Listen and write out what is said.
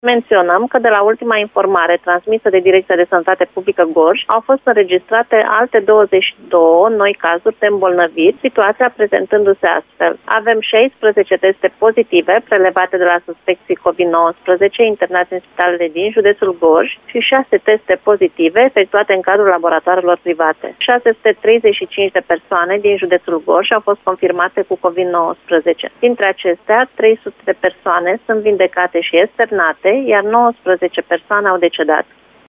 Menționăm că de la ultima informare transmisă de Direcția de Sănătate Publică Gorj au fost înregistrate alte 22 noi cazuri de îmbolnăviri, situația prezentându-se astfel. Avem 16 teste pozitive prelevate de la suspecții COVID-19 internați în spitalele din județul Gorj și 6 teste pozitive efectuate în cadrul laboratoarelor private. 635 de persoane din județul Gorj au fost confirmate cu COVID-19. Dintre acestea, 300 de persoane sunt vindecate și externate, iar 19 persoane au decedat.